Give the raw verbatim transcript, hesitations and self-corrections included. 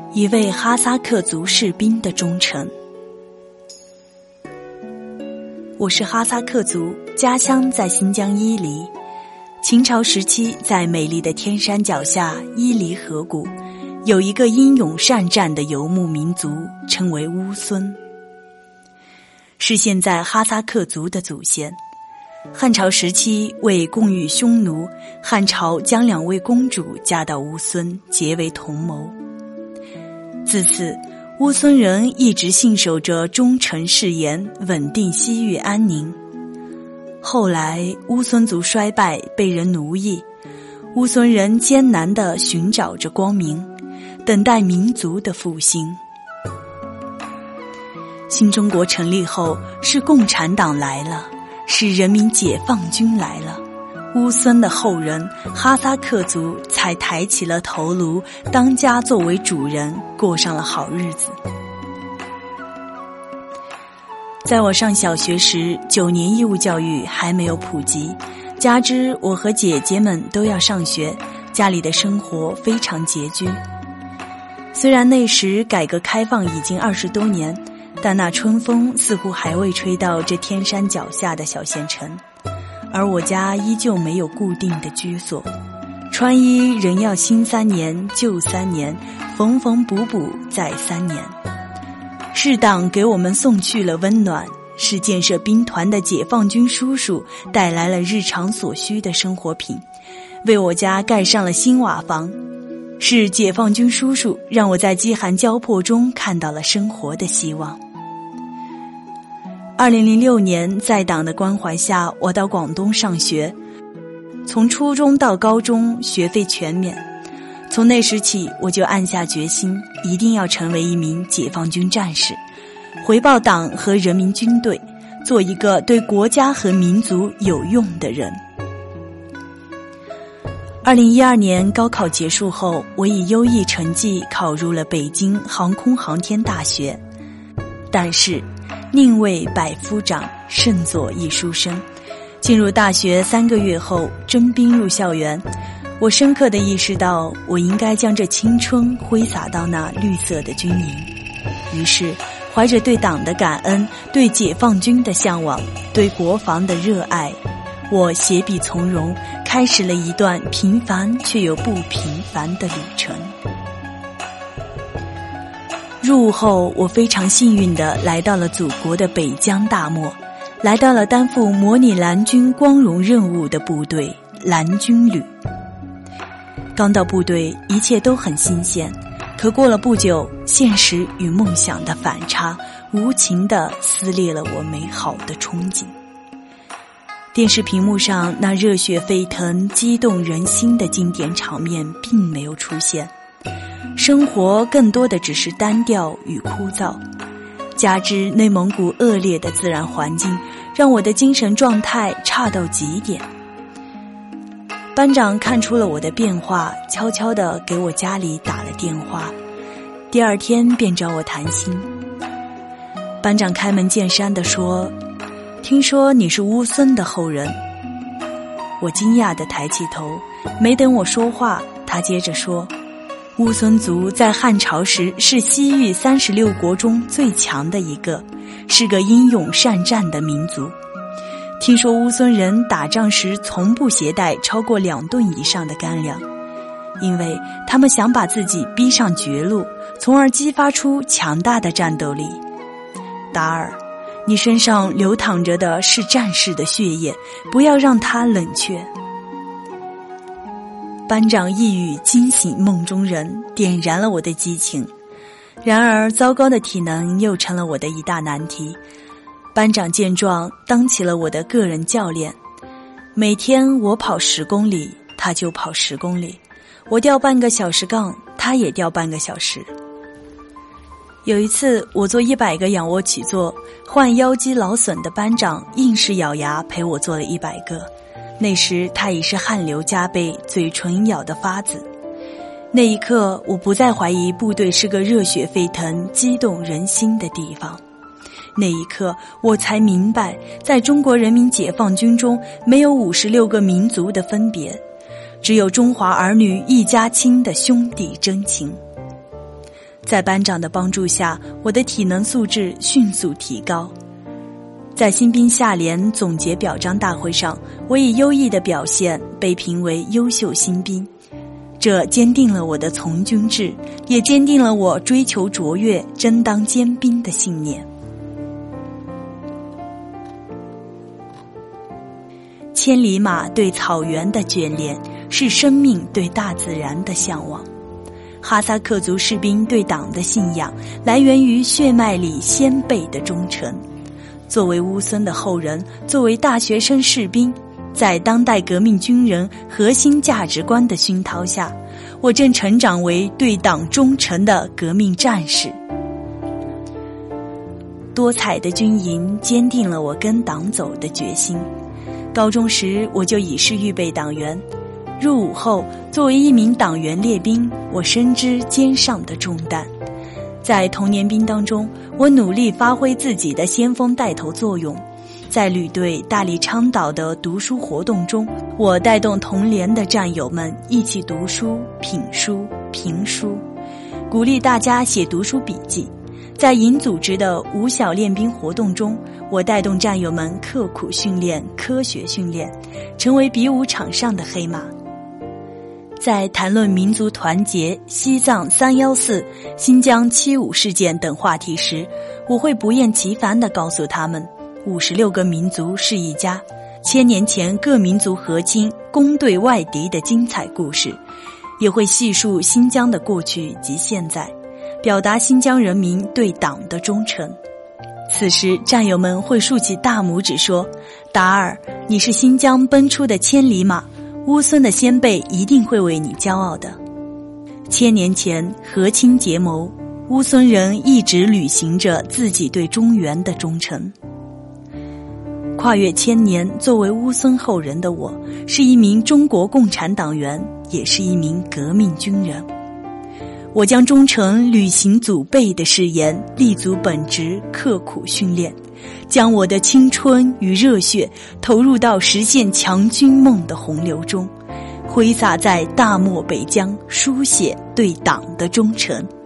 一位哈萨克族士兵的忠诚。我是哈萨克族，家乡在新疆伊犁。秦朝时期，在美丽的天山脚下伊犁河谷，有一个英勇善战的游牧民族，称为乌孙，是现在哈萨克族的祖先。汉朝时期，为供育匈奴，汉朝将两位公主嫁到乌孙，结为同谋。自此，乌孙人一直信守着忠诚誓言，稳定西域安宁。后来乌孙族衰败，被人奴役，乌孙人艰难地寻找着光明，等待民族的复兴。新中国成立后，是共产党来了，是人民解放军来了，乌孙的后人哈萨克族才抬起了头颅，当家作为主人，过上了好日子。在我上小学时，九年义务教育还没有普及，加之我和姐姐们都要上学，家里的生活非常拮据。虽然那时改革开放已经二十多年，但那春风似乎还未吹到这天山脚下的小县城，而我家依旧没有固定的居所，穿衣仍要新三年旧三年，缝缝补补再三年。是党给我们送去了温暖，是建设兵团的解放军叔叔带来了日常所需的生活品，为我家盖上了新瓦房，是解放军叔叔让我在饥寒交迫中看到了生活的希望。二零零六年，在党的关怀下，我到广东上学，从初中到高中学费全免。从那时起，我就暗下决心，一定要成为一名解放军战士，回报党和人民军队，做一个对国家和民族有用的人。二零一二年高考结束后，我以优异成绩考入了北京航空航天大学。但是宁为百夫长，胜作一书生。进入大学三个月后，征兵入校园，我深刻地意识到，我应该将这青春挥洒到那绿色的军营。于是，怀着对党的感恩，对解放军的向往，对国防的热爱，我携笔从戎，开始了一段平凡却又不平凡的旅程。入伍后，我非常幸运地来到了祖国的北疆大漠，来到了担负模拟蓝军光荣任务的部队蓝军旅。刚到部队，一切都很新鲜，可过了不久，现实与梦想的反差无情地撕裂了我美好的憧憬。电视屏幕上那热血沸腾、激动人心的经典场面并没有出现，生活更多的只是单调与枯燥，加之内蒙古恶劣的自然环境，让我的精神状态差到极点。班长看出了我的变化，悄悄地给我家里打了电话，第二天便找我谈心。班长开门见山地说：“听说你是乌孙的后人。”我惊讶地抬起头，没等我说话，他接着说：“乌孙族在汉朝时是西域三十六国中最强的一个，是个英勇善战的民族。听说乌孙人打仗时从不携带超过两吨以上的干粮，因为他们想把自己逼上绝路，从而激发出强大的战斗力。达尔，你身上流淌着的是战士的血液，不要让它冷却。”班长一语惊醒梦中人，点燃了我的激情。然而糟糕的体能又成了我的一大难题。班长见状，当起了我的个人教练。每天我跑十公里，他就跑十公里；我吊半个小时杠，他也吊半个小时。有一次，我做一百个仰卧起坐，患腰肌劳损的班长硬是咬牙陪我做了一百个。那时他已是汗流浃背，嘴唇咬得发紫。那一刻，我不再怀疑部队是个热血沸腾、激动人心的地方。那一刻，我才明白，在中国人民解放军中，没有五十六个民族的分别，只有中华儿女一家亲的兄弟真情。 在班长的帮助下，我的体能素质迅速提高。在新兵下联总结表彰大会上，我以优异的表现被评为优秀新兵，这坚定了我的从军志，也坚定了我追求卓越、争当坚兵的信念。千里马对草原的眷恋，是生命对大自然的向往。哈萨克族士兵对党的信仰，来源于血脉里先辈的忠诚。作为乌孙的后人，作为大学生士兵，在当代革命军人核心价值观的熏陶下，我正成长为对党忠诚的革命战士。多彩的军营坚定了我跟党走的决心。高中时我就已是预备党员，入伍后作为一名党员列兵，我深知肩上的重担。在童年兵当中，我努力发挥自己的先锋带头作用。在旅队大力倡导的读书活动中，我带动同连的战友们一起读书、品书、评书，鼓励大家写读书笔记。在营组织的五小练兵活动中，我带动战友们刻苦训练、科学训练，成为比武场上的黑马。在谈论民族团结、西藏三一四、新疆七五事件等话题时，我会不厌其烦地告诉他们，五十六个民族是一家，千年前各民族和亲、攻对外敌的精彩故事，也会细述新疆的过去及现在，表达新疆人民对党的忠诚。此时战友们会竖起大拇指说，达尔，你是新疆奔出的千里马，乌孙的先辈一定会为你骄傲的。千年前和亲结盟，乌孙人一直履行着自己对中原的忠诚。跨越千年，作为乌孙后人的我，是一名中国共产党员，也是一名革命军人。我将忠诚履行祖辈的誓言，立足本职，刻苦训练，将我的青春与热血投入到实现强军梦的洪流中，挥洒在大漠北疆，书写对党的忠诚。